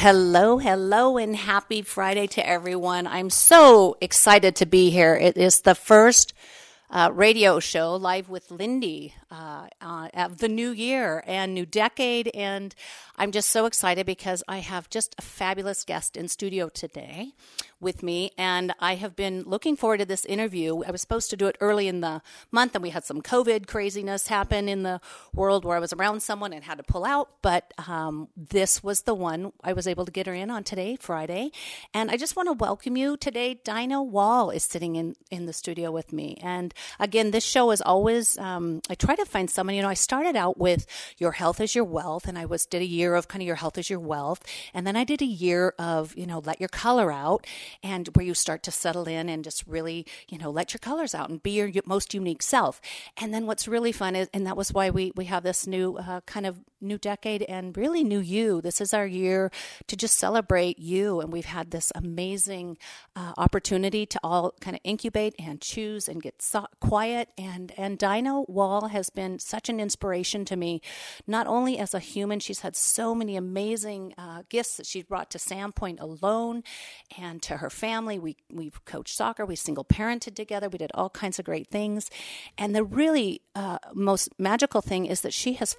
Hello, hello, and happy Friday to everyone. I'm so excited to be here. It is the first radio show live with Lindy of the new year and new decade, and I'm just so excited because I have just a fabulous guest in studio today with me, and I have been looking forward to this interview. I was supposed to do it early in the month, and we had some COVID craziness happen in the world where I was around someone and had to pull out, but this was the one I was able to get her in on today, Friday, and I just want to welcome you today. Dinah Wall is sitting in the studio with me, and again, this show is always, I try to find someone, I started out with Your Health is Your Wealth, and I did a year of kind of Your Health is Your Wealth, and then I did a year of, Let Your Color Out, and where you start to settle in and just really, let your colors out and be your most unique self. And then what's really fun is, and that was why we have this new kind of new decade and really new you. This is our year to just celebrate you, and we've had this amazing opportunity to all kind of incubate and choose and get quiet, and Dinah Wall has been such an inspiration to me, not only as a human. She's had so many amazing gifts that she's brought to Sandpoint alone and to her family. We've coached soccer, we single parented together, we did all kinds of great things, and the really most magical thing is that she has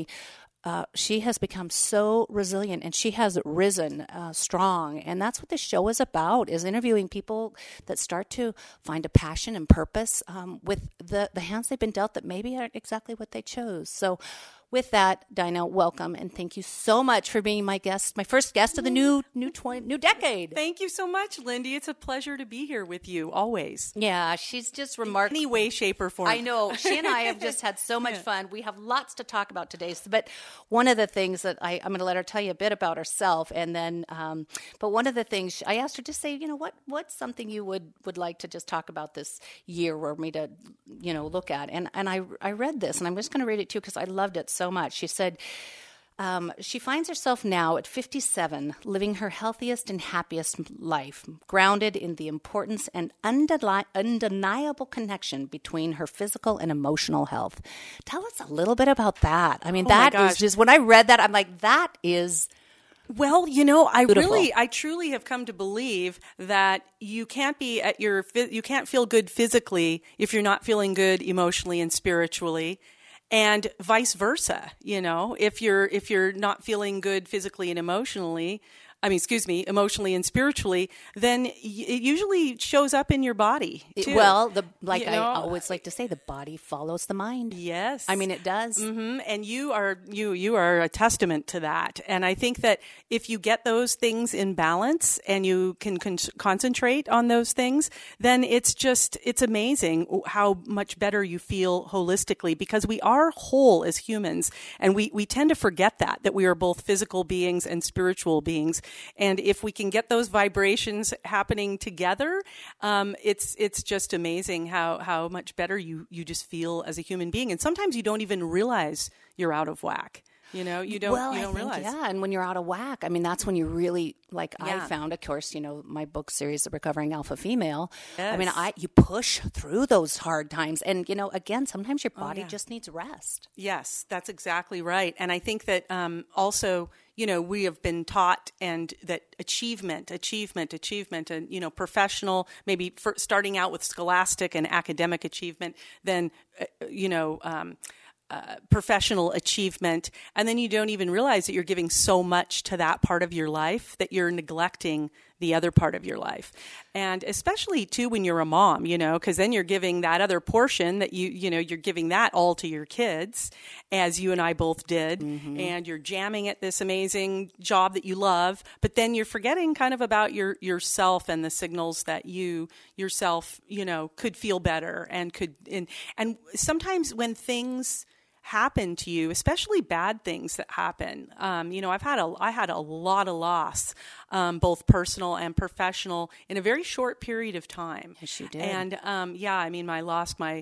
become so resilient, and she has risen strong. And that's what this show is about, is interviewing people that start to find a passion and purpose with the hands they've been dealt that maybe aren't exactly what they chose. So with that, Dinah, welcome, and thank you so much for being my guest, my first guest of the new decade. Thank you so much, Lindy. It's a pleasure to be here with you, always. Yeah, she's just remarkable. Any way, shape, or form. I know. She and I have just had so much fun. We have lots to talk about today. But one of the things that I'm going to let her tell you a bit about herself, and then, but one of the things I asked her to say, what's something you would like to just talk about this year, or me to, look at. And I read this, and I'm just going to read it to you because I loved it so much. She said, she finds herself now at 57 living her healthiest and happiest life, grounded in the importance and undeniable connection between her physical and emotional health. Tell us a little bit about that. I mean, that is just, when I read that, I'm like, that is... Well, I truly have come to believe that you can't you can't feel good physically if you're not feeling good emotionally and spiritually. And vice versa, if you're not feeling good physically and emotionally and spiritually, then it usually shows up in your body too. I always like to say, the body follows the mind. Yes. I mean, it does. Mm-hmm. And you are a testament to that. And I think that if you get those things in balance and you can concentrate on those things, then it's amazing how much better you feel holistically, because we are whole as humans. And we tend to forget that we are both physical beings and spiritual beings. And if we can get those vibrations happening together, it's just amazing how much better you just feel as a human being. And sometimes you don't even realize you're out of whack. You don't realize. Yeah, and when you're out of whack, I mean, that's when you really, I found, of course, my book series, The Recovering Alpha Female. Yes. I mean, you push through those hard times. And, again, sometimes your body just needs rest. Yes, that's exactly right. And I think that also, we have been taught and that achievement, and, professional, maybe starting out with scholastic and academic achievement, then, professional achievement, and then you don't even realize that you're giving so much to that part of your life that you're neglecting the other part of your life. And especially too when you're a mom, because then you're giving that other portion that you're giving that all to your kids, as you and I both did, and you're jamming at this amazing job that you love, but then you're forgetting kind of about yourself and the signals that you yourself, could feel better and and sometimes when things happen to you, especially bad things that happen. I had a lot of loss, both personal and professional, in a very short period of time. Yes, you did. And I lost my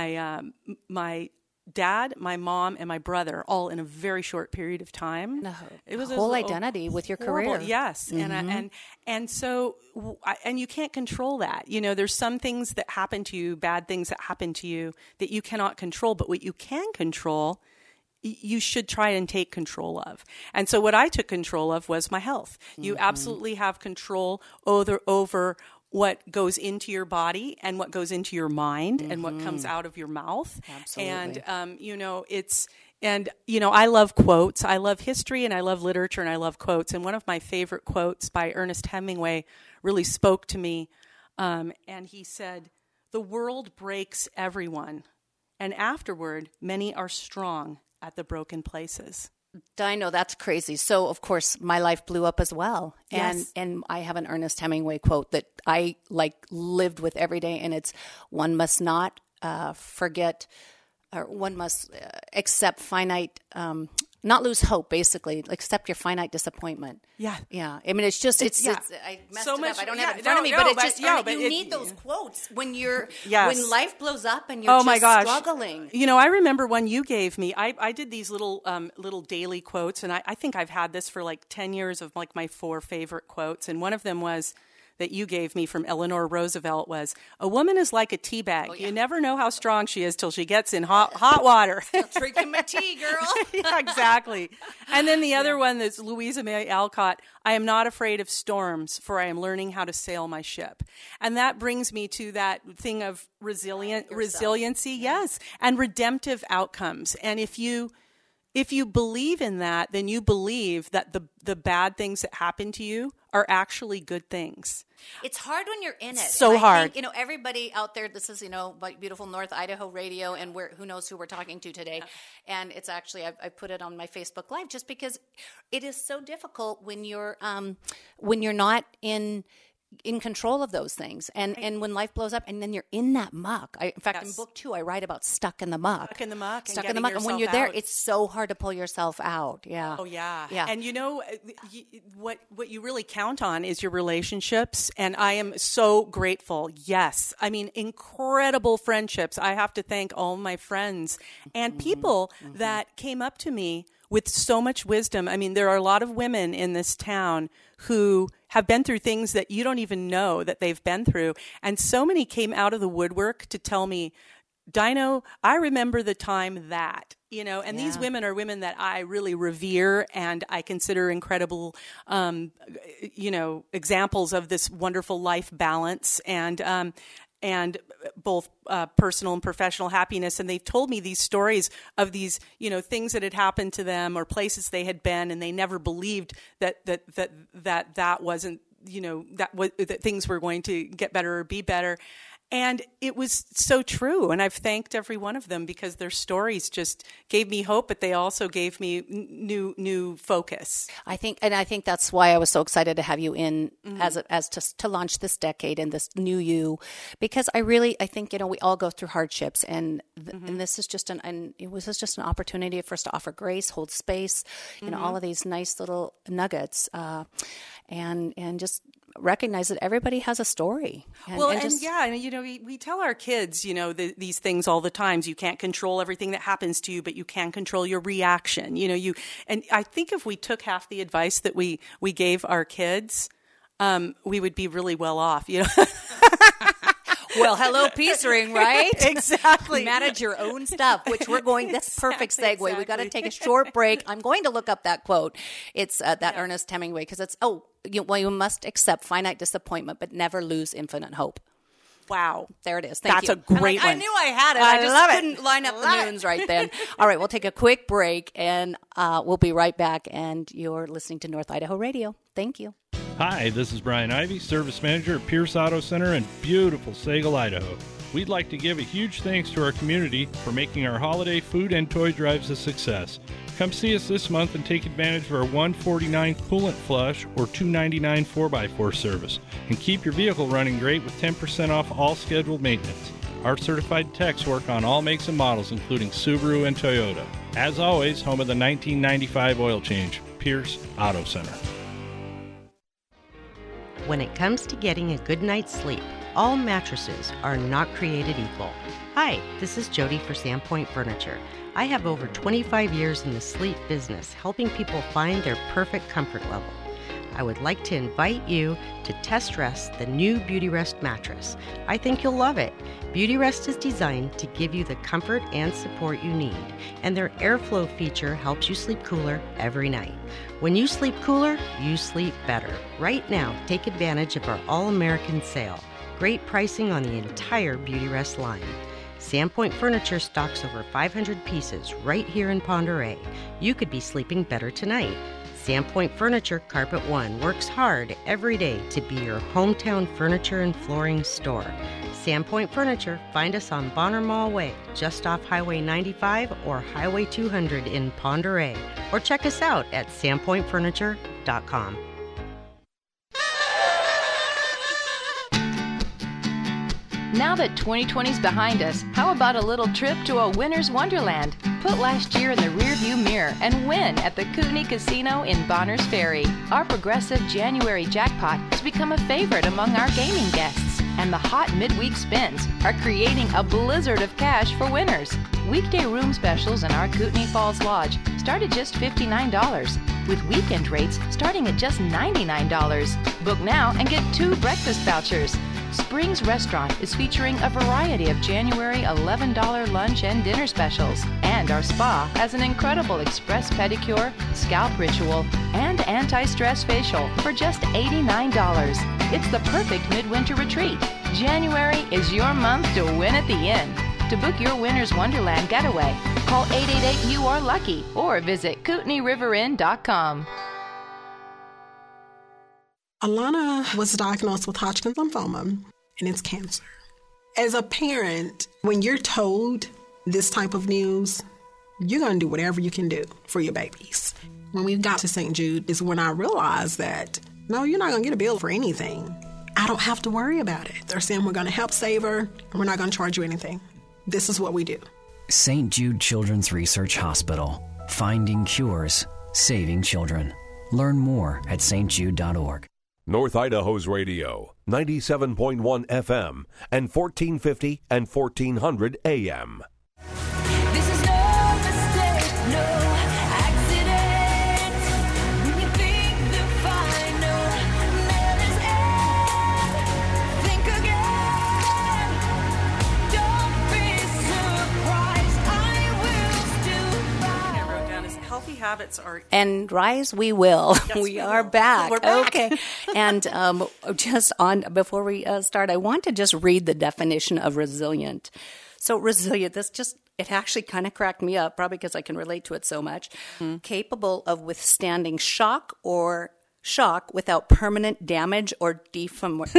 dad, my mom, and my brother all in a very short period of time. No, it was whole identity with your horrible, career. Yes, and so you can't control that. There's some things that happen to you, bad things that happen to you, that you cannot control. But what you can control you should try and take control of. And so what I took control of was my health. You absolutely have control over what goes into your body and what goes into your mind and what comes out of your mouth. Absolutely. And, I love quotes. I love history and I love literature and I love quotes. And one of my favorite quotes by Ernest Hemingway really spoke to me. And he said, "The world breaks everyone, and afterward, many are strong at the broken places." Dino, that's crazy. So, of course, my life blew up as well. Yes. And I have an Ernest Hemingway quote that I lived with every day, and it's, one must not forget, or one must accept finite, not lose hope, basically, accept your finite disappointment. Yeah. Yeah. I mean, it's just, I messed So it much, up. I don't have it in front of me, but it's just, you need those quotes when when life blows up and you're struggling. I remember one you gave me. I did these little daily quotes, and I think I've had this for 10 years of my 4 favorite quotes. And one of them was, that you gave me from Eleanor Roosevelt was, "A woman is like a tea bag. You never know how strong she is till she gets in hot water." Drinking my tea, girl. Yeah, exactly. And then the other one that's Louisa May Alcott, "I am not afraid of storms, for I am learning how to sail my ship." And that brings me to that thing of resiliency, yes, and redemptive outcomes. And if you believe in that, then you believe that the bad things that happen to you are actually good things. It's hard when you're in it. So hard. Think, everybody out there, this is, beautiful North Idaho Radio, and who knows who we're talking to today. And it's actually, I put it on my Facebook Live just because it is so difficult when you're not in control of those things, and when life blows up, and then you're in that muck. In fact, in book 2, I write about stuck in the muck. And when you're there, it's so hard to pull yourself out. Yeah. Oh yeah. Yeah. And what you really count on is your relationships, and I am so grateful. Yes, I mean, incredible friendships. I have to thank all my friends and people that came up to me with so much wisdom. I mean, there are a lot of women in this town who have been through things that you don't even know that they've been through. And so many came out of the woodwork to tell me, "Dino, I remember the time that," and these women are women that I really revere and I consider incredible, examples of this wonderful life balance and both personal and professional happiness. And they've told me these stories of these, things that had happened to them or places they had been, and they never believed that wasn't, that things were going to get better or be better. And it was so true. And I've thanked every one of them because their stories just gave me hope, but they also gave me new focus. I think that's why I was so excited to have you in to launch this decade and this new you, because I think, we all go through hardships, and this is just it was just an opportunity for us to offer grace, hold space, all of these nice little nuggets, and just recognize that everybody has a story. We tell our kids, these things all the time. You can't control everything that happens to you, but you can control your reaction. And I think if we took half the advice that we gave our kids, we would be really well off. Well, hello, Peace Ring, right? Exactly. Manage your own stuff, which we're going, that's perfect segue. Exactly. We got to take a short break. I'm going to look up that quote. It's that Ernest Hemingway, because it's, you must accept finite disappointment, but never lose infinite hope. Wow. There it is. Thank you. That's a great one. I knew I had it. I just couldn't line up the moons right then. All right, we'll take a quick break, and we'll be right back. And you're listening to North Idaho Radio. Thank you. Hi, this is Brian Ivy, Service Manager at Pierce Auto Center in beautiful Sagal, Idaho. We'd like to give a huge thanks to our community for making our holiday food and toy drives a success. Come see us this month and take advantage of our $149 coolant flush or $299 4x4 service. And keep your vehicle running great with 10% off all scheduled maintenance. Our certified techs work on all makes and models, including Subaru and Toyota. As always, home of the 1995 oil change, Pierce Auto Center. When it comes to getting a good night's sleep, all mattresses are not created equal. Hi, this is Jody for Sandpoint Furniture. I have over 25 years in the sleep business, helping people find their perfect comfort level. I would like to invite you to test rest the new Beautyrest mattress. I think you'll love it. Beautyrest is designed to give you the comfort and support you need, and their airflow feature helps you sleep cooler every night. When you sleep cooler, you sleep better. Right now, take advantage of our All-American sale. Great pricing on the entire Beautyrest line. Sandpoint Furniture stocks over 500 pieces right here in Pend Oreille. You could be sleeping better tonight. Sandpoint Furniture Carpet One works hard every day to be your hometown furniture and flooring store. Sandpoint Furniture, find us on Bonner Mall Way, just off Highway 95 or Highway 200 in Pend Oreille, or check us out at sandpointfurniture.com. Now that 2020's behind us, how about a little trip to a winner's wonderland? Put last year in the rearview mirror and win at the Kootenai Casino in Bonners Ferry. Our progressive January jackpot has become a favorite among our gaming guests, and the hot midweek spins are creating a blizzard of cash for winners. Weekday room specials in our Kootenai Falls Lodge start at just $59, with weekend rates starting at just $99. Book now and get 2 breakfast vouchers. Springs Restaurant is featuring a variety of January $11 lunch and dinner specials. And our spa has an incredible express pedicure, scalp ritual, and anti-stress facial for just $89. It's the perfect midwinter retreat. January is your month to win at the inn. To book your Winner's Wonderland getaway, call 888-YOU-ARE-LUCKY or visit KootenaiRiverInn.com. Alana was diagnosed with Hodgkin's lymphoma, and it's cancer. As a parent, when you're told this type of news, you're going to do whatever you can do for your babies. When we got to St. Jude is when I realized that, no, you're not going to get a bill for anything. I don't have to worry about it. They're saying we're going to help save her, and we're not going to charge you anything. This is what we do. St. Jude Children's Research Hospital. Finding cures, saving children. Learn more at stjude.org. North Idaho's radio, 97.1 FM and 1450 and 1400 AM. This is no mistake, no accident. When you think the final nail is in, think again. Don't be surprised, I will still find. I wrote down is healthy habits are... And rise we will. Yes, we are will. back. We're back. Okay. And just on before we start, I want to just read the definition of resilient. So resilient, it actually kind of cracked me up, probably because I can relate to it so much. Mm-hmm. Capable of withstanding shock without permanent damage or deformation.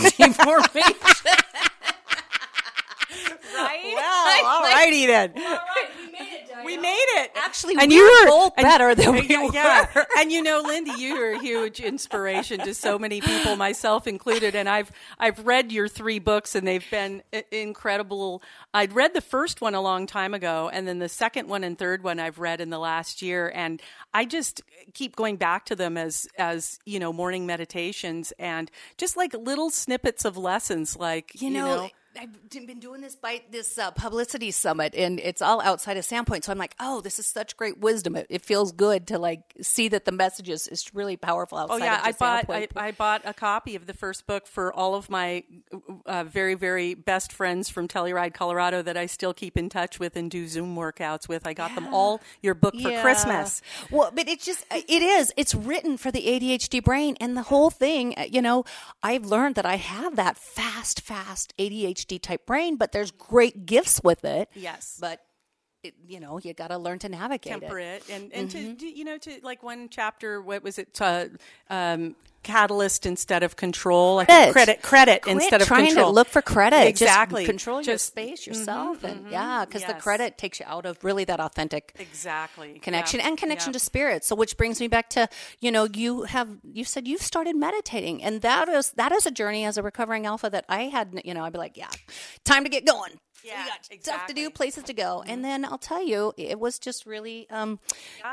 Right? Well, all righty then. All right, we made it, Diana. We made it. Actually, and we were both better than we were. Yeah. And you know, Lindy, you are a huge inspiration to so many people, myself included. And I've read your 3 books, and they've been incredible. I'd read the first one a long time ago, and then the second one and third one I've read in the last year. And I just keep going back to them as you know, morning meditations and just like little snippets of lessons, like you know. I've been doing this publicity summit, and it's all outside of Sandpoint. So I'm like, oh, this is such great wisdom. It feels good to like see that the message is really powerful outside. Oh yeah, of the Sandpoint. I bought a copy of the first book for all of my very, very best friends from Telluride, Colorado, that I still keep in touch with and do Zoom workouts with. I got them all your book for Christmas. Well, but it's written for the ADHD brain, and the whole thing. You know, I've learned that I have that fast ADHD type brain, but there's great gifts with it. Yes. But you got to learn to navigate temper it. And Mm-hmm. to like one chapter, what was it? Catalyst instead of control. Credit instead of trying control. To look for credit. Exactly. Just control your space yourself. Mm-hmm, and because the credit takes you out of really that authentic connection and connection to spirit. So which brings me back to, you said you've started meditating, and that is a journey as a recovering alpha that I had, I'd be like, yeah, time to get going. Yeah, we got stuff to do, places to go. Mm-hmm. And then I'll tell you, it was just really,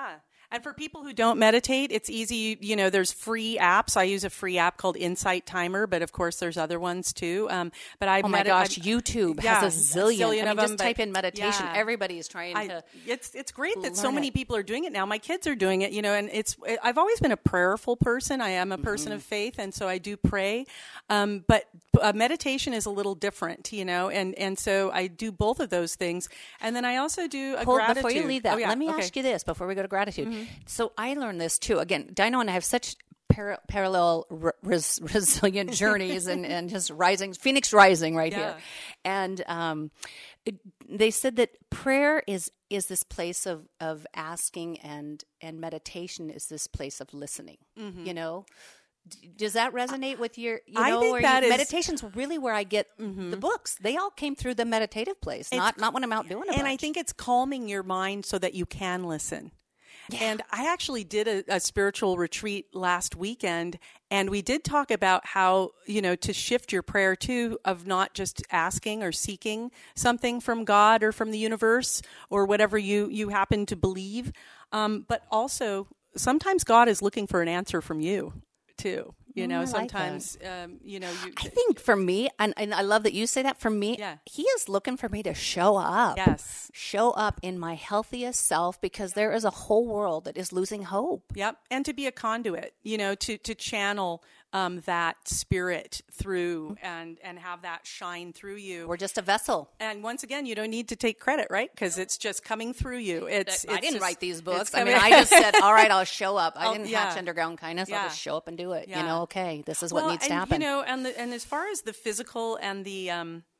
And for people who don't meditate, it's easy. You know, there's free apps. I use a free app called Insight Timer, but of course there's other ones too. But I YouTube has a zillion. of them. Just type in meditation. Everybody is trying to. It's great that so many people are doing it now. My kids are doing it, you know, and I've always been a prayerful person. I am a person of faith, and so I do pray. But meditation is a little different, you know, and so I do both of those things. And then I also do a gratitude. Before you leave that, let me ask you this before we go to gratitude. So I learned this too. Again, Dino and I have such parallel resilient journeys and just Phoenix rising right here. And they said that prayer is this place of asking, and meditation is this place of listening, you know? Does that resonate with your, I think meditation's really where I get the books. They all came through the meditative place, not when I'm out doing it. And I think it's calming your mind so that you can listen. Yeah. And I actually did a spiritual retreat last weekend, and we did talk about how, you know, to shift your prayer too, of not just asking or seeking something from God or from the universe or whatever you happen to believe, but also sometimes God is looking for an answer from you too. You know, sometimes, you know. I think for me, and I love that you say that, for me, he is looking for me to show up. Yes. Show up in my healthiest self, because there is a whole world that is losing hope. Yep. And to be a conduit, you know, to channel that spirit through and have that shine through you. We're just a vessel. And once again, you don't need to take credit, right? Because it's just coming through you. I didn't write these books. I mean, I just said, all right, I'll show up. I didn't hatch underground kindness. I'll just show up and do it. You know, okay, this is what needs to happen. You know, and as far as the physical and the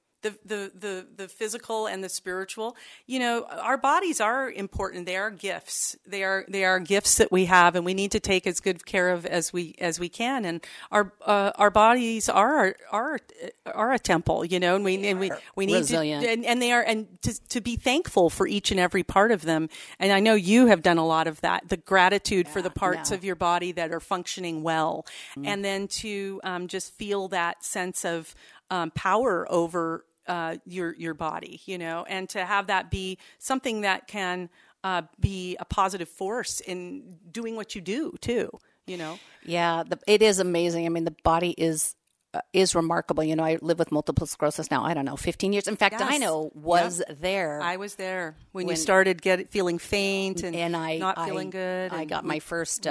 physical and the spiritual, you know, our bodies are important. They are gifts. They are gifts that we have, and we need to take as good care of as we can. And our bodies are a temple, you know, and we need resilient. and they are, and to be thankful for each and every part of them. And I know you have done a lot of that. The gratitude for the parts of your body that are functioning well, and then to just feel that sense of power over your body, you know, and to have that be something that can be a positive force in doing what you do too, you know. Yeah, it is amazing. I mean, the body is remarkable. You know, I live with multiple sclerosis now, I don't know, 15 years. In fact, Dino was there. I was there when you started feeling faint and not feeling good. I got my first,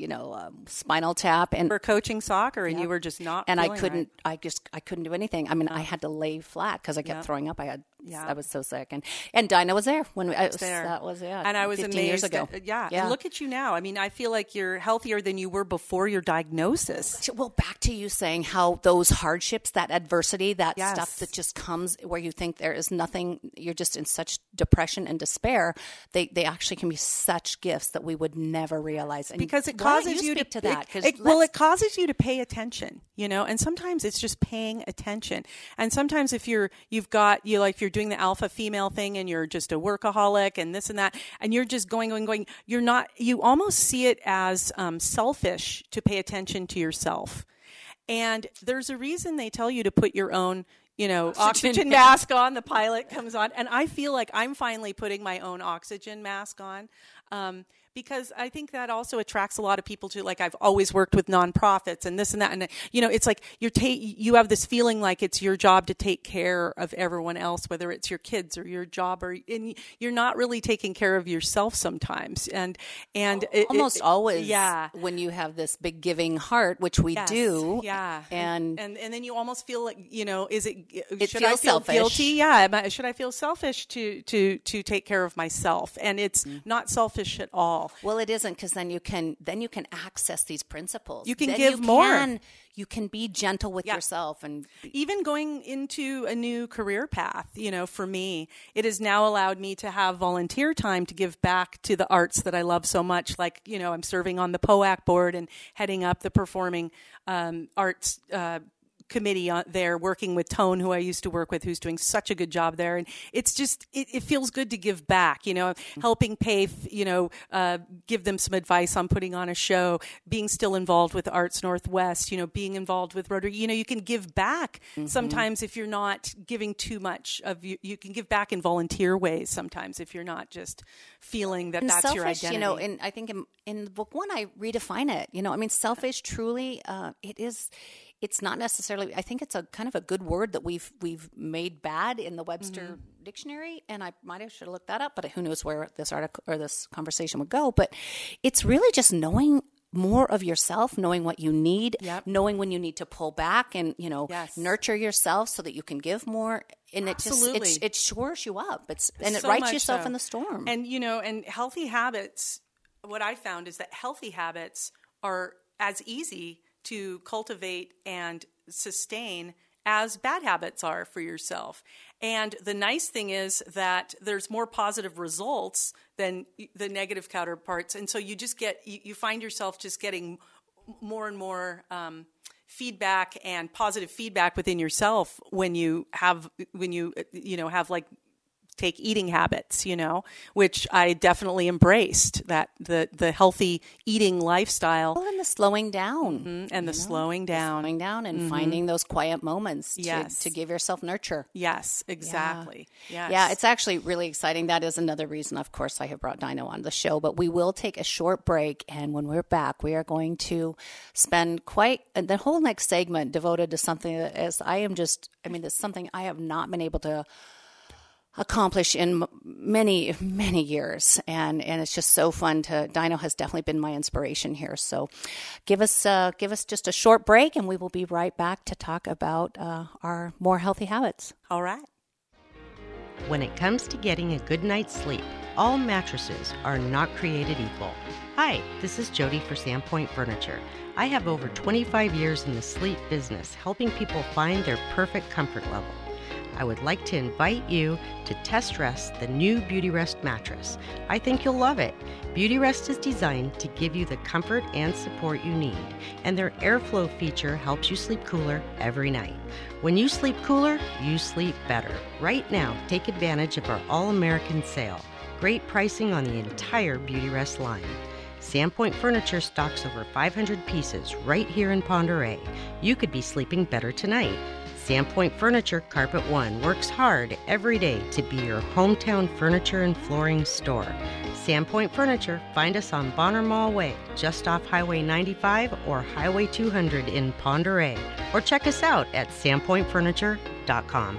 spinal tap. And for coaching soccer, and you were just not and feeling I couldn't, right. I couldn't do anything. I mean, I had to lay flat because I kept throwing up. I was so sick. And Dino was there when I was there. That was, and I was 15 amazed years ago. And look at you now. I mean, I feel like you're healthier than you were before your diagnosis. Well, back to you saying how those hardships, that adversity, that stuff that just comes where you think there is nothing, you're just in such depression and despair, they actually can be such gifts that we would never realize. And because it causes you to that. It causes you to pay attention, you know, and sometimes it's just paying attention. And sometimes if you're doing the alpha female thing and you're just a workaholic and this and that, and you're just going, you almost see it as selfish to pay attention to yourself. And there's a reason they tell you to put your own, you know, oxygen mask on. The pilot comes on. And I feel like I'm finally putting my own oxygen mask on. Because I think that also attracts a lot of people to, like, I've always worked with nonprofits and this and that. And, you know, it's like you have this feeling like it's your job to take care of everyone else, whether it's your kids or your job, and you're not really taking care of yourself sometimes. And almost always when you have this big giving heart, which we do. Yeah. And then you almost feel like, you know, should I feel selfish? Guilty? Yeah. Should I feel selfish to take care of myself? And it's not selfish at all. Well, it isn't, because then you can access these principles. You can give more. You can be gentle with yourself, and even going into a new career path. You know, for me, it has now allowed me to have volunteer time to give back to the arts that I love so much. Like, you know, I'm serving on the POAC board and heading up the performing arts committee there working with Tone, who I used to work with, who's doing such a good job there. And it's just, it feels good to give back, helping pay, give them some advice on putting on a show, being still involved with Arts Northwest, being involved with Rotary. You can give back sometimes if you're not giving too much of you can give back in volunteer ways sometimes if you're not just feeling that that's selfish, your identity. And I think in the book one, I redefine it. Selfish truly, it's not necessarily, I think it's a kind of a good word that we've made bad in the Webster dictionary. And I might have should have looked that up, but who knows where this article or this conversation would go. But it's really just knowing more of yourself, knowing what you need, knowing when you need to pull back and, nurture yourself so that you can give more. And it shores you up. It writes yourself in the storm. And, and healthy habits, what I found is that healthy habits are as easy to cultivate and sustain as bad habits are for yourself. And the nice thing is that there's more positive results than the negative counterparts. And so you just you find yourself just getting more and more feedback and positive feedback within yourself when you have like take eating habits, which I definitely embraced, that the healthy eating lifestyle. Well, and the slowing down. And the slowing down. Slowing down and finding those quiet moments to give yourself nurture. Yes, exactly. Yeah. Yeah, it's actually really exciting. That is another reason, of course, I have brought Dino on the show. But we will take a short break. And when we're back, we are going to spend the whole next segment devoted to something that it's something I have not been able to accomplish in many, many years. And it's just so fun Dino has definitely been my inspiration here. So give us just a short break and we will be right back to talk about our more healthy habits. All right. When it comes to getting a good night's sleep, all mattresses are not created equal. Hi, this is Jody for Sandpoint Furniture. I have over 25 years in the sleep business, helping people find their perfect comfort level. I would like to invite you to test rest the new Beautyrest mattress. I think you'll love it. Beautyrest is designed to give you the comfort and support you need, and their airflow feature helps you sleep cooler every night. When you sleep cooler, you sleep better. Right now, take advantage of our All-American sale. Great pricing on the entire Beautyrest line. Sandpoint Furniture stocks over 500 pieces right here in Pend Oreille. You could be sleeping better tonight. Sandpoint Furniture Carpet One works hard every day to be your hometown furniture and flooring store. Sandpoint Furniture, find us on Bonner Mall Way, just off Highway 95 or Highway 200 in Pend Oreille, or check us out at sandpointfurniture.com.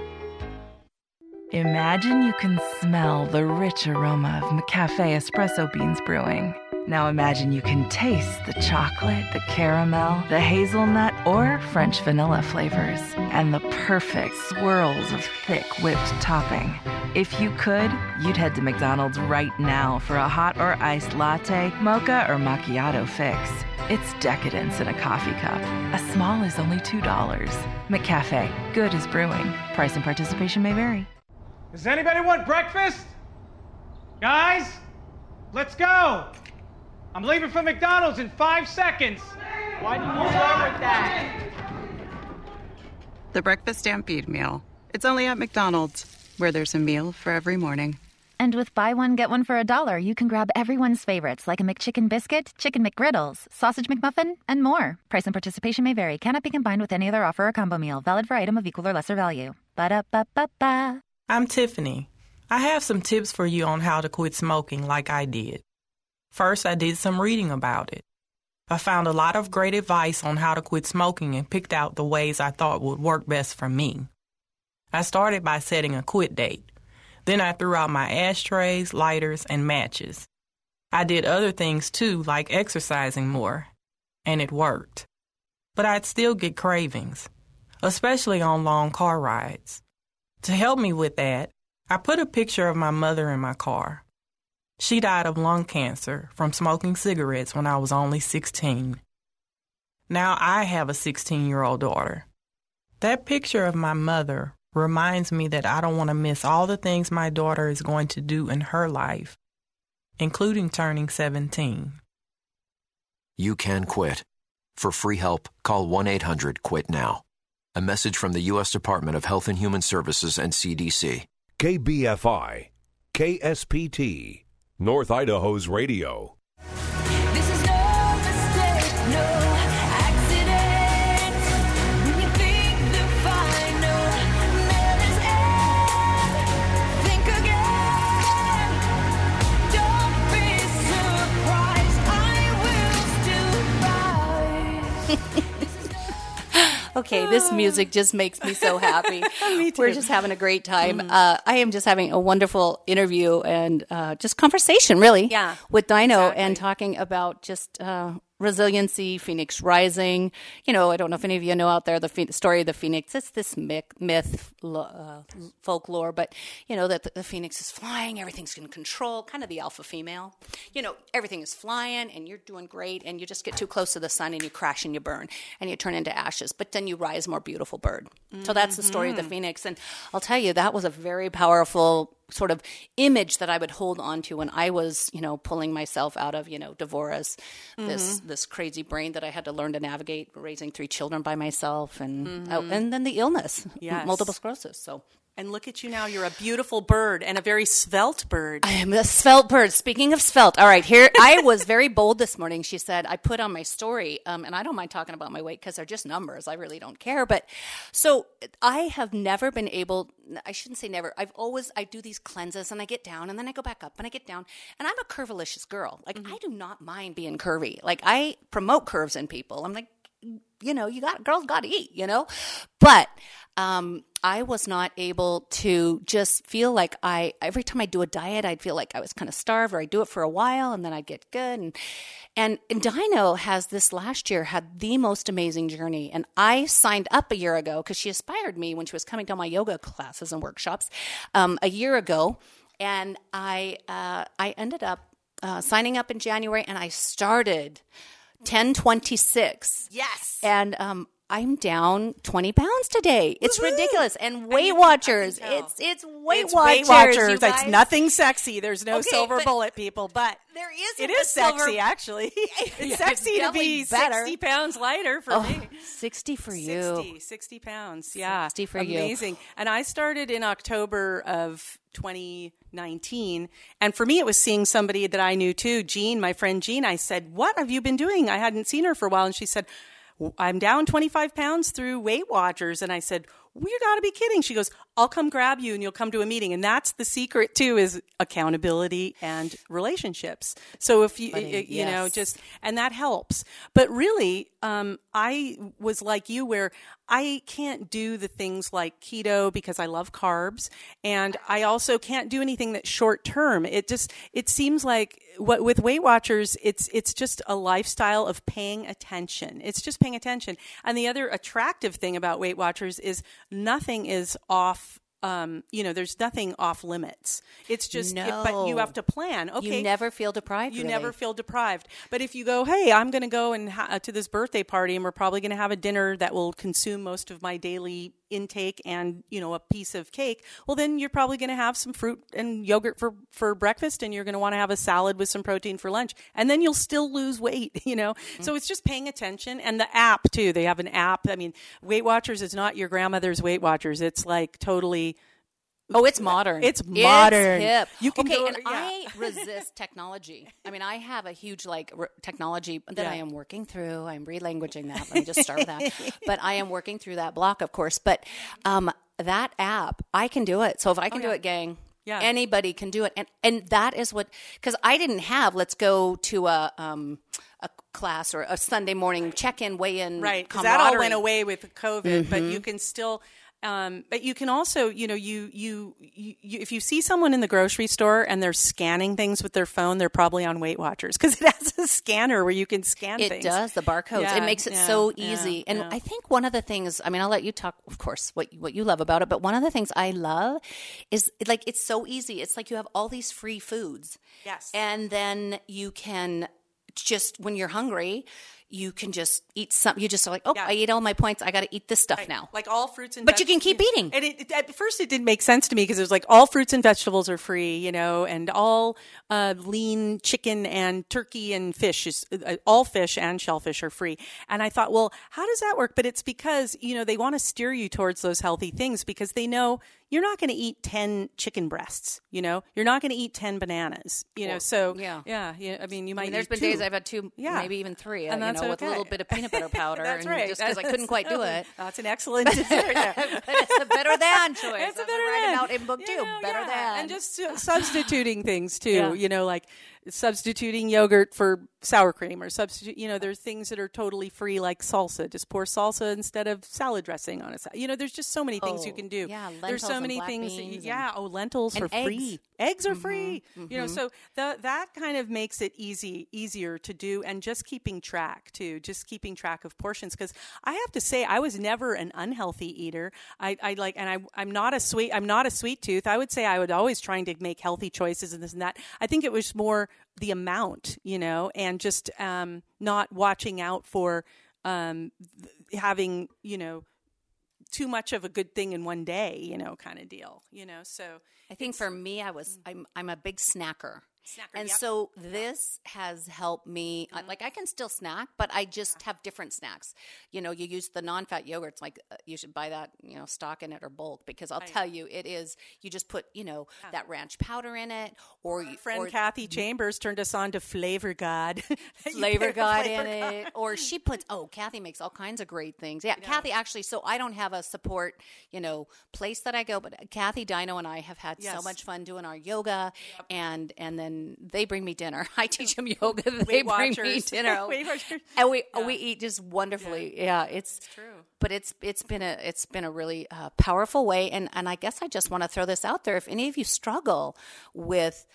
Imagine you can smell the rich aroma of McCafe espresso beans brewing. Now imagine you can taste the chocolate, the caramel, the hazelnut, or French vanilla flavors, and the perfect swirls of thick whipped topping. If you could, you'd head to McDonald's right now for a hot or iced latte, mocha, or macchiato fix. It's decadence in a coffee cup. A small is only $2. McCafe, good as brewing. Price and participation may vary. Does anybody want breakfast? Guys, let's go. I'm leaving for McDonald's in 5 seconds. Why didn't you start with that? The Breakfast Stampede Meal. It's only at McDonald's, where there's a meal for every morning. And with buy one, get one for $1, you can grab everyone's favorites like a McChicken biscuit, Chicken McGriddles, Sausage McMuffin, and more. Price and participation may vary. Cannot be combined with any other offer or combo meal. Valid for item of equal or lesser value. Ba-da-ba-ba-ba. I'm Tiffany. I have some tips for you on how to quit smoking like I did. First, I did some reading about it. I found a lot of great advice on how to quit smoking and picked out the ways I thought would work best for me. I started by setting a quit date. Then I threw out my ashtrays, lighters, and matches. I did other things too, like exercising more, and it worked. But I'd still get cravings, especially on long car rides. To help me with that, I put a picture of my mother in my car. She died of lung cancer from smoking cigarettes when I was only 16. Now I have a 16-year-old daughter. That picture of my mother reminds me that I don't want to miss all the things my daughter is going to do in her life, including turning 17. You can quit. For free help, call 1-800-QUIT-NOW. A message from the U.S. Department of Health and Human Services and CDC. KBFI, KSPT, North Idaho's radio. This is no mistake, no accident. When you think the final nail is in, think again. Don't be surprised, I will still rise. Okay, this music just makes me so happy. Me too. We're just having a great time. I am just having a wonderful interview and just conversation, really, with Dino and talking about just resiliency, Phoenix Rising. You know, I don't know if any of you know out there the story of the Phoenix. It's this myth, folklore, but, you know, that the Phoenix is flying, everything's in control, kind of the alpha female. You know, everything is flying and you're doing great and you just get too close to the sun and you crash and you burn and you turn into ashes, but then you rise more beautiful bird. So that's the story of the Phoenix. And I'll tell you, that was a very powerful sort of image that I would hold on to when I was, you know, pulling myself out of, you know, Devorah's, this crazy brain that I had to learn to navigate, raising 3 children by myself, and and then the illness, multiple sclerosis. So. And look at you now. You're a beautiful bird and a very svelte bird. I am a svelte bird. Speaking of svelte. All right, here. I was very bold this morning. She said, I put on my story, and I don't mind talking about my weight because they're just numbers. I really don't care. But so I have never been able, I shouldn't say never. I do these cleanses and I get down and then I go back up and I get down. And I'm a curvilicious girl. Like, I do not mind being curvy. Like, I promote curves in people. I'm like, you know, girls got to eat, you know, but I was not able to just feel like every time I do a diet, I'd feel like I was kind of starved, or I'd do it for a while and then I'd get good. And Dino has this last year had the most amazing journey. And I signed up a year ago because she inspired me when she was coming to my yoga classes and workshops a year ago. And I ended up signing up in January and I started 10/26. Yes. And I'm down 20 pounds today. It's ridiculous. And Weight Watchers, it's Weight Watchers. It's nothing sexy. There's no silver bullet, people, but there is. It is sexy, actually. It's sexy to be 60 pounds lighter for me. 60 for you. 60 pounds. Yeah. 60 for you. Amazing. And I started in October of 2019. And for me, it was seeing somebody that I knew too, Jean, my friend Jean. I said, what have you been doing? I hadn't seen her for a while. And she said, I'm down 25 pounds through Weight Watchers. And I said, you got to be kidding. She goes, I'll come grab you and you'll come to a meeting. And that's the secret too, is accountability and relationships. So if you, you know, just, and that helps. But really, I was like you, where I can't do the things like keto because I love carbs. And I also can't do anything that's short term. It seems like with Weight Watchers, it's just a lifestyle of paying attention. It's just paying attention. And the other attractive thing about Weight Watchers is nothing is off. There's nothing off limits. It's just, but you have to plan. Okay, you never feel deprived. You never feel deprived. But if you go, hey, I'm going to go and to this birthday party, and we're probably going to have a dinner that will consume most of my daily intake, and a piece of cake. Well, then you're probably going to have some fruit and yogurt for breakfast, and you're going to want to have a salad with some protein for lunch, and then you'll still lose weight. Mm-hmm. So it's just paying attention. And the app too. They have an app. I mean, Weight Watchers is not your grandmother's Weight Watchers. It's like totally. Oh, it's modern. It's modern. It's hip. You can go, I resist technology. I mean, I have a huge technology that I am working through. I'm relanguaging that. Let me just start with that. But I am working through that block, of course. But that app, I can do it. So if I can do it, gang, anybody can do it. And that is what, because I didn't have, let's go to a class or a Sunday morning check-in, weigh-in. Right, because that all went away with COVID. Mm-hmm. But you can still... but you can also, you if you see someone in the grocery store and they're scanning things with their phone, they're probably on Weight Watchers, because it has a scanner where you can scan things. It does, the barcodes. Yeah, it makes it so easy. And I think one of the things, I mean, I'll let you talk, of course, what you love about it, but one of the things I love is, it's so easy. It's like you have all these free foods. Yes. And then you can... just when you're hungry, you can just eat some. You just are like, oh, I ate all my points. I got to eat this stuff now. Like all fruits and but you can keep eating. And at first it didn't make sense to me because it was like all fruits and vegetables are free, and all lean chicken and turkey and fish is all fish and shellfish are free. And I thought, well, how does that work? But it's because, they want to steer you towards those healthy things because they know you're not going to eat 10 chicken breasts, you're not going to eat 10 bananas, so I mean, you might there's been 2. days I've had 2, maybe even 3, and that's with a little bit of peanut butter powder. That's and right. Just because I couldn't quite do it. That's an excellent dessert there. But it's a better than choice. It's a better than. About in book 2. Better than. And just substituting things too, like substituting yogurt for sour cream or there's things that are totally free like salsa. Just pour salsa instead of salad dressing on it. There's just so many things you can do. Yeah, lentils there's so many and things. Beans Lentils are free. Eggs are free. Mm-hmm. So that kind of makes it easier to do, and just keeping track too. Just keeping track of portions, because I have to say I was never an unhealthy eater. I'm not a sweet tooth. I would say I would always trying to make healthy choices and this and that. I think it was more the amount, and just not watching out for having, too much of a good thing in one day, kind of deal, so I think for me, I'm a big snacker. And so this has helped me. Like I can still snack, but I just have different snacks. You use the non-fat yogurts. Like you should buy that, stock in it or bulk, because I'll tell you, it is. You just put, that ranch powder in it, or Kathy Chambers turned us on to Flavor God. Flavor God in it, or she puts. Oh, Kathy makes all kinds of great things. Yeah, Kathy actually. So I don't have a support, place that I go, but Kathy, Dino, and I have had so much fun doing our yoga, and then they bring me dinner. I teach them yoga. They bring me dinner, and we eat just wonderfully. Yeah, it's true. But it's been a really powerful way, and I guess I just want to throw this out there. If any of you struggle with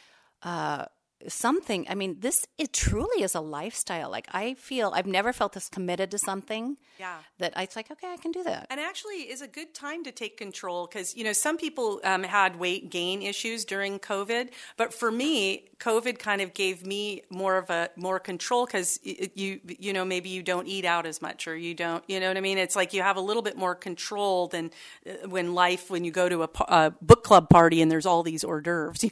something, I mean, it truly is a lifestyle. Like I feel I've never felt this committed to something. Yeah. That it's like, okay, I can do that. And actually is a good time to take control, because, some people had weight gain issues during COVID. But for me, COVID kind of gave me more control, because maybe you don't eat out as much, or you don't, you know what I mean? It's like you have a little bit more control than when you go to a book club party and there's all these hors d'oeuvres,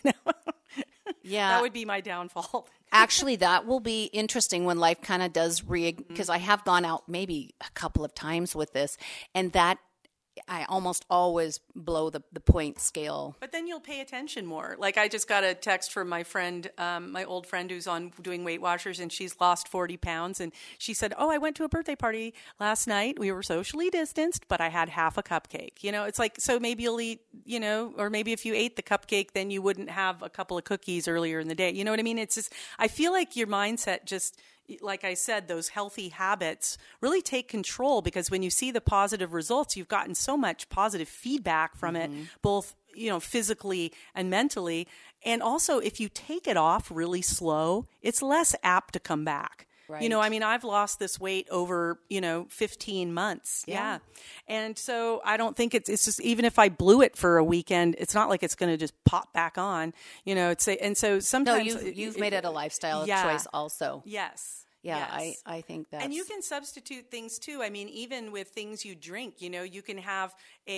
Yeah. That would be my downfall. Actually, that will be interesting when life kind of does because I have gone out maybe a couple of times with this, and that I almost always blow the point scale. But then you'll pay attention more. Like I just got a text from my friend, my old friend who's on doing Weight Watchers, and she's lost 40 pounds. And she said, oh, I went to a birthday party last night. We were socially distanced, but I had half a cupcake. It's like, so maybe you'll eat, or maybe if you ate the cupcake, then you wouldn't have a couple of cookies earlier in the day. You know what I mean? It's just, I feel like your mindset just, like I said, those healthy habits really take control, because when you see the positive results, you've gotten so much positive feedback from it, both, physically and mentally. And also, if you take it off really slow, it's less apt to come back. Right. I mean, I've lost this weight over, 15 months. Yeah. And so I don't think it's just, even if I blew it for a weekend, it's not like it's going to just pop back on, and so sometimes. No, you've made it a lifestyle choice also. Yes. Yeah, yes. I think that's... And you can substitute things too. I mean, even with things you drink, you can have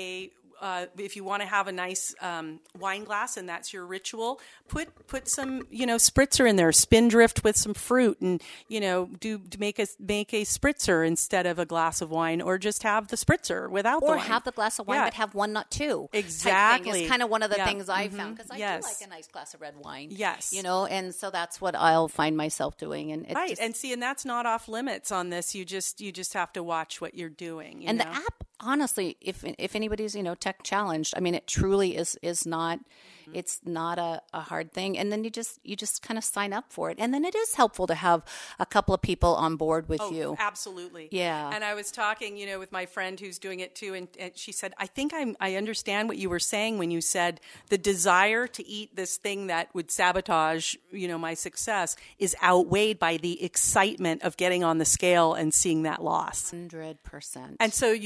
if you want to have a nice wine glass and that's your ritual, put some, spritzer in there, Spindrift with some fruit, and, make a spritzer instead of a glass of wine, or just have the spritzer without the wine. Or have the glass of wine, but have one, not two. Exactly. It's kind of one of the things I've found, because I do like a nice glass of red wine. Yes. And so that's what I'll find myself doing. And right. And see, and that's not off limits on this. You just have to watch what you're doing. The app, honestly, if anybody's, tech challenged, I mean, it truly is not, it's not a hard thing. And then you just kind of sign up for it. And then it is helpful to have a couple of people on board with you. Absolutely. Yeah. And I was talking, with my friend who's doing it too. And she said, I think I understand what you were saying when you said the desire to eat this thing that would sabotage, my success is outweighed by the excitement of getting on the scale and seeing that loss. 100%. And so you start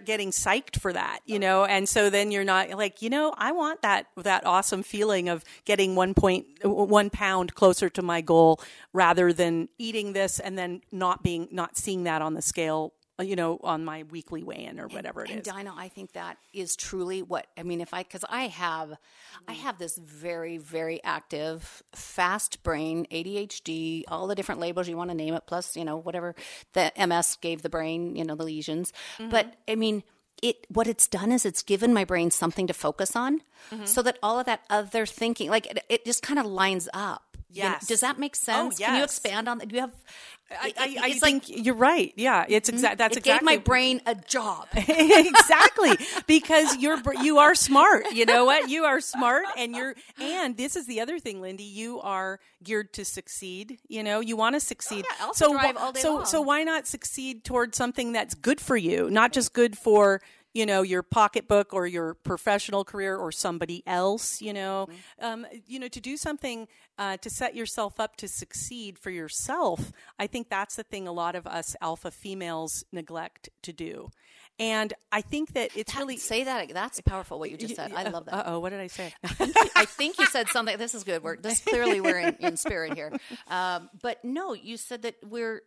getting psyched for that, and so then you're not like, I want that awesome feeling of getting 1 pound closer to my goal rather than eating this and then not seeing that on the scale, on my weekly weigh-in or whatever it is. And Dinah, I think that is truly because I have this very, very active, fast brain, ADHD, all the different labels you want to name it, plus, whatever the MS gave the brain, the lesions. Mm-hmm. But I mean, what it's done is it's given my brain something to focus on, so that all of that other thinking, like it just kind of lines up. Yes. Does that make sense? Oh, yes. Can you expand on that? Do you have? I think you're right. Yeah, it's It gave my brain a job. Exactly, because you are smart. You know what? You are smart, and this is the other thing, Lindy. You are geared to succeed. You want to succeed. Oh, yeah, I also drive all day long. So why not succeed towards something that's good for you, not just good for your pocketbook or your professional career or somebody else, to do something to set yourself up to succeed for yourself. I think that's the thing a lot of us alpha females neglect to do. And I think that it's really... Say that. That's powerful what you just said. I love that. Uh-oh, what did I say? I think you said something. This is good. Clearly we're in spirit here. But no, you said that we're...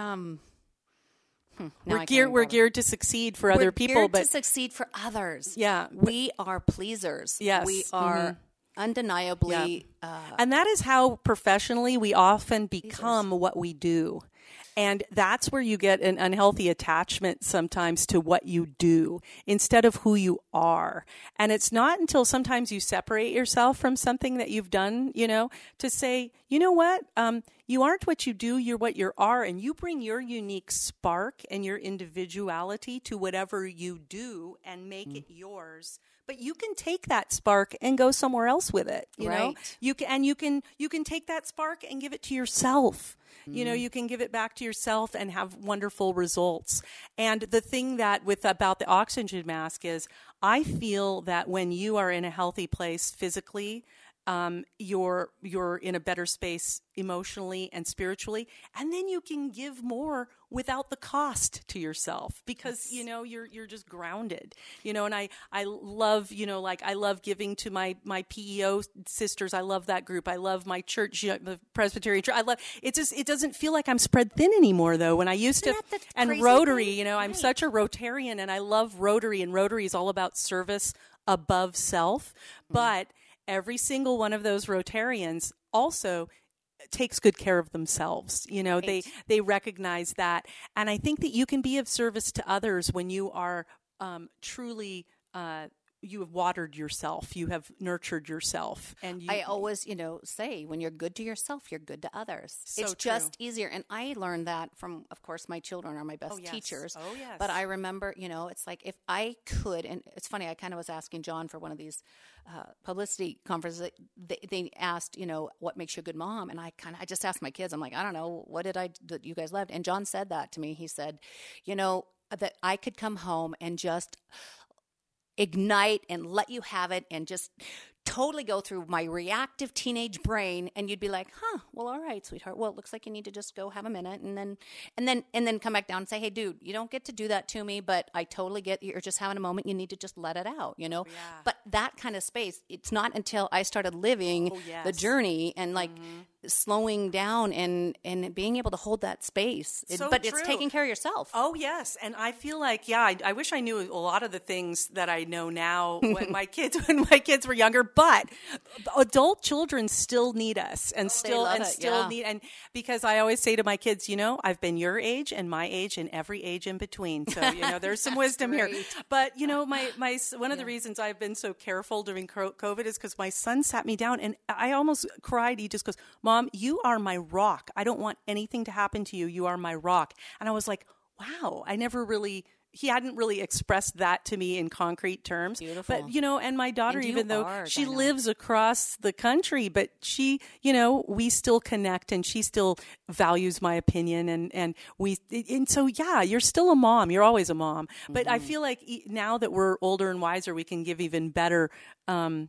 We're geared to succeed for other people, to succeed for others. Yeah, we are pleasers. Yes, we are undeniably, and that is how professionally we often become what we do. And that's where you get an unhealthy attachment sometimes to what you do instead of who you are. And it's not until sometimes you separate yourself from something that you've done, to say, you know what, you aren't what you do, you're what you are. And you bring your unique spark and your individuality to whatever you do and make it yours. But you can take that spark and go somewhere else with it. You know, you can take that spark and give it to yourself. You can give it back to yourself and have wonderful results. And the thing about the oxygen mask is, I feel that when you are in a healthy place physically, you're in a better space emotionally and spiritually, and then you can give more without the cost to yourself because you're just grounded, and I love I love giving to my PEO sisters. I love that group. I love my church, the Presbyterian church. I love it. It doesn't feel like I'm spread thin anymore though. When I used to, and Rotary, I'm such a Rotarian, and I love Rotary, and Rotary is all about service above self, but every single one of those Rotarians also takes good care of themselves. They recognize that. And I think that you can be of service to others when you are truly you have watered yourself, you have nurtured yourself. And I always, say when you're good to yourself, you're good to others. So it's true. Just easier. And I learned that from, of course, my children are my best teachers. Oh, yes. But I remember, it's like if I could, and it's funny, I kind of was asking John for one of these publicity conferences. They asked, what makes you a good mom? And I just asked my kids, I'm like, I don't know, what did that you guys loved? And John said that to me. He said, that I could come home and just ignite and let you have it and just totally go through my reactive teenage brain, and you'd be like, well, all right, sweetheart, well, it looks like you need to just go have a minute and then come back down and say, hey, dude, you don't get to do that to me, but I totally get you're just having a moment, you need to just let it out, But that kind of space, it's not until I started living the journey and slowing down and being able to hold that space. But it's taking care of yourself. Oh, yes. And I feel like, I wish I knew a lot of the things that I know now when my kids were younger. But adult children still need us and need. And because I always say to my kids, I've been your age and my age and every age in between. So, there's some wisdom here. But, my one of the reasons I've been so careful during COVID is because my son sat me down and I almost cried. He just goes, Mom, you are my rock. I don't want anything to happen to you. You are my rock. And I was like, wow, he hadn't really expressed that to me in concrete terms. Beautiful. But, and my daughter, even though she lives across the country, but she, we still connect and she still values my opinion. And so, you're still a mom. You're always a mom. But I feel like now that we're older and wiser, we can give even better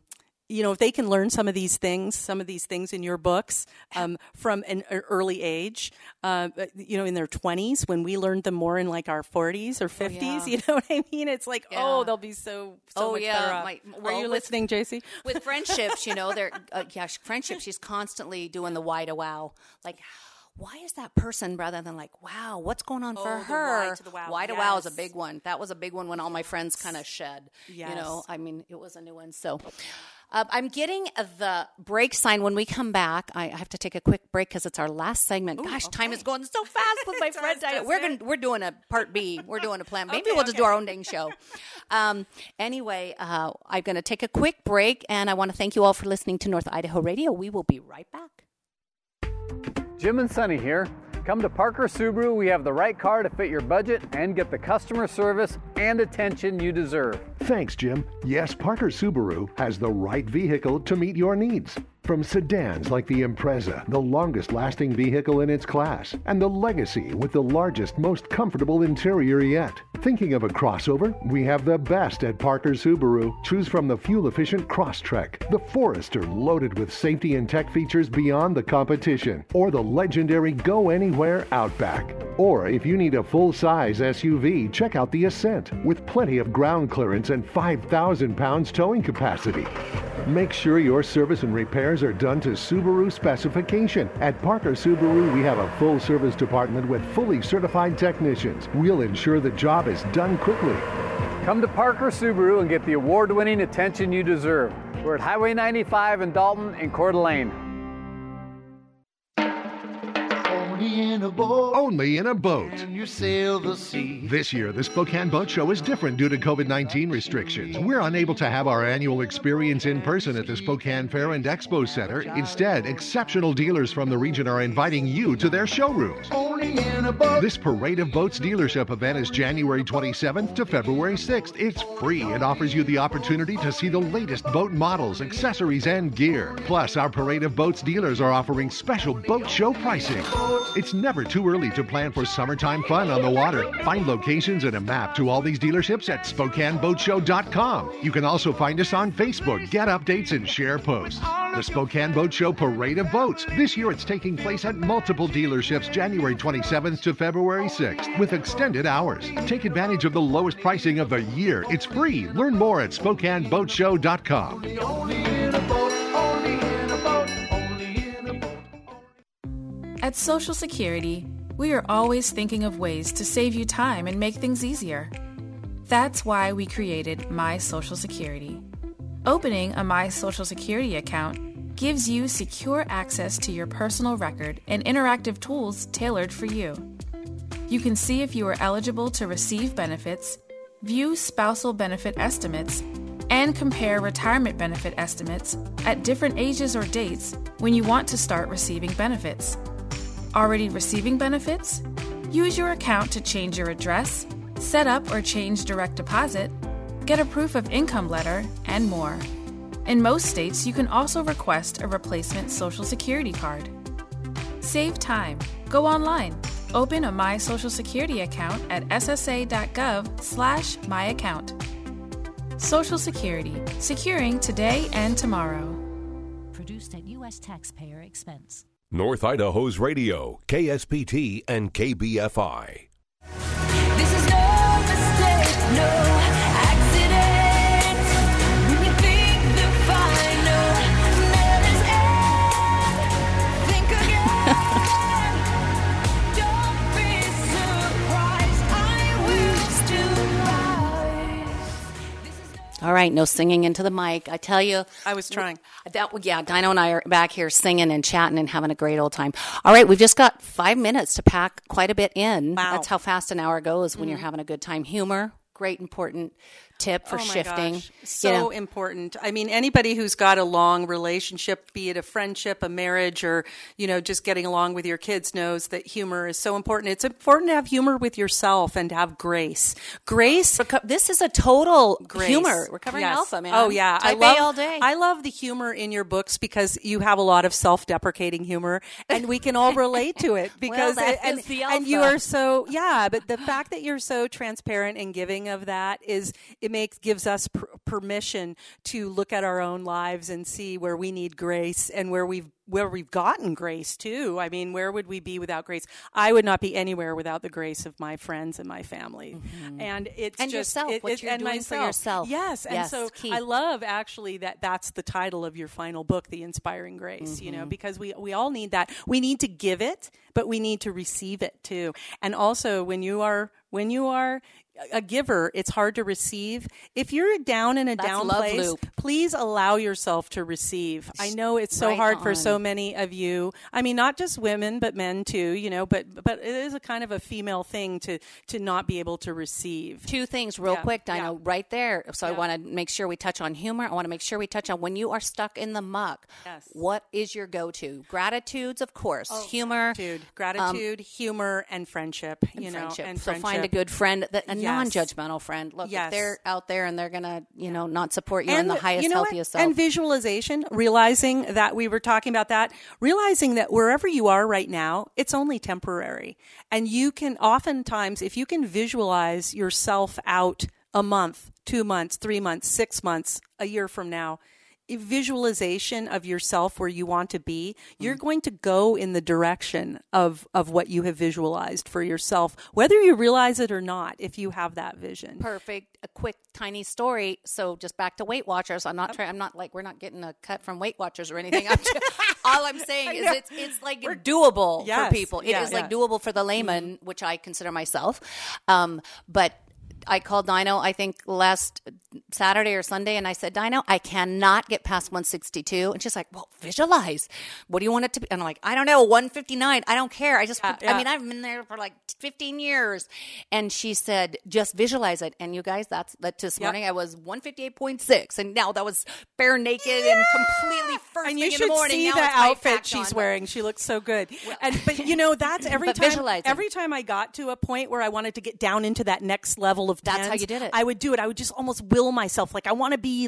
if they can learn some of these things in your books from an early age, in their 20s, when we learned them more in like our 40s or 50s, you know what I mean? It's like, they'll be so much better off. Are you listening, JC? With friendships, they're, friendships, she's constantly doing the why to wow. Like, why is that person rather than like, wow, what's going on for her? Why to the wow. Why to wow is a big one. That was a big one when all my friends kind of shed. Yes. It was a new one. So I'm getting the break sign when we come back. I have to take a quick break because it's our last segment. Gosh, time is going so fast with my friend. We're doing a part B. We're doing a plan. Maybe we'll just do our own dang show. Anyway, I'm going to take a quick break, and I want to thank you all for listening to North Idaho Radio. We will be right back. Jim and Sunny here. Come to Parker Subaru. We have the right car to fit your budget and get the customer service and attention you deserve. Thanks, Jim. Yes, Parker Subaru has the right vehicle to meet your needs. From sedans like the Impreza, the longest-lasting vehicle in its class, and the Legacy with the largest, most comfortable interior yet. Thinking of a crossover? We have the best at Parker Subaru. Choose from the fuel-efficient Crosstrek, the Forester loaded with safety and tech features beyond the competition, or the legendary Go Anywhere Outback. Or if you need a full-size SUV, check out the Ascent with plenty of ground clearance and 5,000 pounds towing capacity. Make sure your service and repairs are done to Subaru specification. At Parker Subaru, we have a full-service department with fully certified technicians. We'll ensure the job is done quickly. Come to Parker Subaru and get the award-winning attention you deserve. We're at Highway 95 in Dalton and Coeur d'Alene. Only in a boat. And you sail the sea. This year, the Spokane Boat Show is different due to COVID-19 restrictions. We're unable to have our annual experience in person at the Spokane Fair and Expo Center. Instead, exceptional dealers from the region are inviting you to their showrooms. Only in a boat. This Parade of Boats dealership event is January 27th to February 6th. It's free and offers you the opportunity to see the latest boat models, accessories, and gear. Plus, our Parade of Boats dealers are offering special boat show pricing. It's never too early to plan for summertime fun on the water. Find locations and a map to all these dealerships at SpokaneBoatShow.com. You can also find us on Facebook, get updates, and share posts. The Spokane Boat Show Parade of Boats. This year it's taking place at multiple dealerships January 27th to February 6th with extended hours. Take advantage of the lowest pricing of the year. It's free. Learn more at SpokaneBoatShow.com. At Social Security, we are always thinking of ways to save you time and make things easier. That's why we created My Social Security. Opening a My Social Security account gives you secure access to your personal record and interactive tools tailored for you. You can see if you are eligible to receive benefits, view spousal benefit estimates, and compare retirement benefit estimates at different ages or dates when you want to start receiving benefits. Already receiving benefits? Use your account to change your address, set up or change direct deposit, get a proof of income letter, and more. In most states, you can also request a replacement Social Security card. Save time. Go online. Open a My Social Security account at ssa.gov/myaccount. Social Security. Securing today and tomorrow. Produced at U.S. taxpayer expense. North Idaho's radio, KSPT and KBFI. This is no mistake, no accident. When you think they're fine, no, that is it. Think again. Don't be surprised. I will still rise. All right, no singing into the mic. I tell you. I was trying. Dino and I are back here singing and chatting and having a great old time. All right, we've just got 5 minutes to pack quite a bit in. Wow. That's how fast an hour goes when you're having a good time. Humor, great important tip for shifting. Gosh. So important. I mean, anybody who's got a long relationship, be it a friendship, a marriage, or, just getting along with your kids knows that humor is so important. It's important to have humor with yourself and to have grace. Grace. This is a total grace. Humor. We're covering alpha, man. Oh, yeah. Type A all day. I love the humor in your books because you have a lot of self-deprecating humor and we can all relate to it because and you are so, but the fact that you're so transparent and giving of that gives us permission to look at our own lives and see where we need grace and where we've gotten grace too. I mean, where would we be without grace? I would not be anywhere without the grace of my friends and my family. And it's And just yourself, what you're doing for yourself. Yes, and Yes, so key. I love actually that's the title of your final book, The Inspiring Grace. You know, because we all need that. We need to give it, but we need to receive it too. And also, when you are a giver, it's hard to receive. If you're down in a That's down love place, loop. please allow yourself to receive. I know it's so Right hard for on. so many of you. I mean, not just women, but men too, you know, but it is a kind of a female thing to not be able to receive. Two things real quick, Dino, right there. So I want to make sure we touch on humor. I want to make sure we touch on when you are stuck in the muck. Yes. What is your go-to? Gratitudes, of course. Humor. Gratitude, humor, and friendship. And you friendship. know, and So friendship. find a good friend, a Yes. non-judgmental friend. Look, Yes. if they're out there and they're going to, not support you in And the highest, you know what? healthiest self. And visualization, realizing that we were talking about that, realizing that wherever you are right now, it's only temporary. And you can oftentimes, if you can visualize yourself out a month, 2 months, 3 months, 6 months, a year from now, a visualization of yourself where you want to be, you're going to go in the direction of what you have visualized for yourself, whether you realize it or not, if you have that vision. Perfect. A quick, tiny story. So just back to Weight Watchers. I'm not like, we're not getting a cut from Weight Watchers or anything. All I'm saying is it's like doable Yes. for people. It is Yeah, like doable for the layman, which I consider myself. But I called Dino, I think last Saturday or Sunday, and I said, Dino, I cannot get past 162. And she's like, well, visualize. What do you want it to be? And I'm like, I don't know, 159. I don't care. I mean, I've been there for like 15 years. And she said, just visualize it. And you guys, that this morning I was 158.6. And now that was bare naked and completely first And thing you in should the morning. see Now the it's my outfit packed she's on. wearing. She looks so good. But you know, that's every But time. visualizing. Every time I got to a point where I wanted to get down into that next level of That's how tens, you did it. I would do it. I would just almost will myself. Like I want to be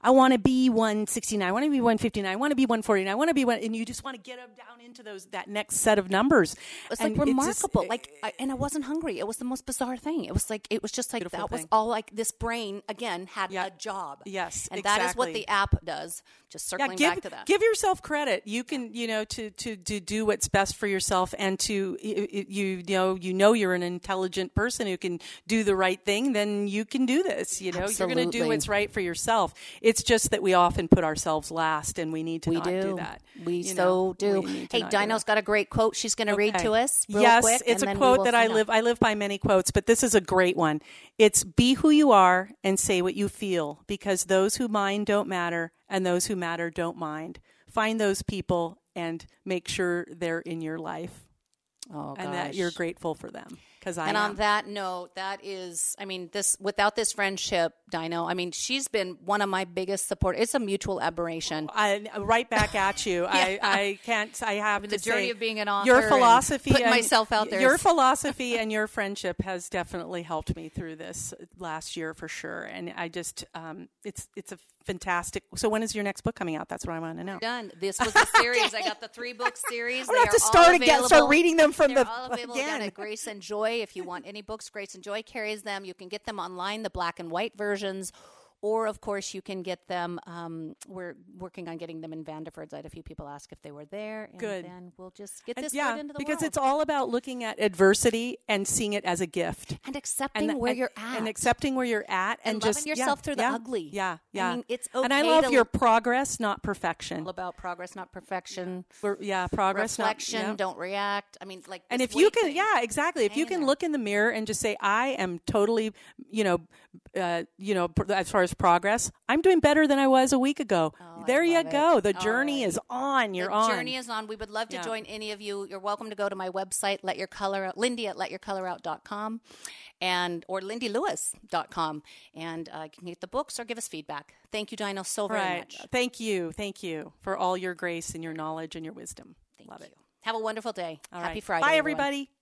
169. I want to be 159. I want to be 149. I want to be one. And you just want to get up down into that next set of numbers. It's And like just- remarkable. And I wasn't hungry. It was the most bizarre thing. It was just like Beautiful that was thing. all like this brain again had a job. Yes, and that is what exactly. the app does. Just circling back to that. Give yourself credit. You can, to do what's best for yourself, and to you're an intelligent person who can do the right thing. Then you can do this. You're going to do Absolutely. what's right for yourself. It's just that we often put ourselves last, and we need to not do that. We You so know, do. we need to Hey, not do Dino's that. got a great quote she's going to read Okay. to us real yes, quick. it's and a then we quote will that I sign off. live. I live by many quotes, but this is a great one. It's be who you are and say what you feel, because those who mind don't matter, and those who matter don't mind. Find those people and make sure they're in your life, and that you're grateful for them. Because I And am. on that note, that is, without this friendship, Dino, she's been one of my biggest support. It's a mutual admiration. Right back at you. I can't. I have The to journey say, of being an author your and philosophy, putting and myself out there Your is- philosophy and your friendship has definitely helped me through this last year for sure. And I just, it's a fantastic. So when is your next book coming out? That's what I want to know. Done. This was the series. I got the 3-book series. I'm gonna have to start again. Start reading them from They're the all available again. at Grace and Joy. If you want any books, Grace and Joy carries them. You can get them online, the black and white versions. Or, of course, you can get them. We're working on getting them in Vanderford's. I had a few people ask if they were there. And Good. then we'll just get And this yeah, out into the because world. it's all about looking at adversity and seeing it as a gift. And accepting where you're at. And accepting where you're at. And And loving just yourself through the ugly. Yeah, I yeah. mean, it's okay And I love to- your progress, not perfection. all about progress, not perfection. Progress, Reflection, not... yeah. don't react. And this if you weight can, thing. exactly. If you Hang in can there. look in the mirror and just say, I am totally, as far as progress, I'm doing better than I was a week ago. There you love it. go. The All journey right. is on. You're the on. journey is on. We would love to Yeah. join any of you. You're welcome to go to my website, Let Your Color Out, Lindy at letyourcoloroutout.com or lindylewis.com. And you can get the books or give us feedback. Thank you, Dino, so very much. Thank you. Thank you for all your grace and your knowledge and your wisdom. Love it. Have a wonderful day. All Happy right. Friday. Bye, everyone. everybody.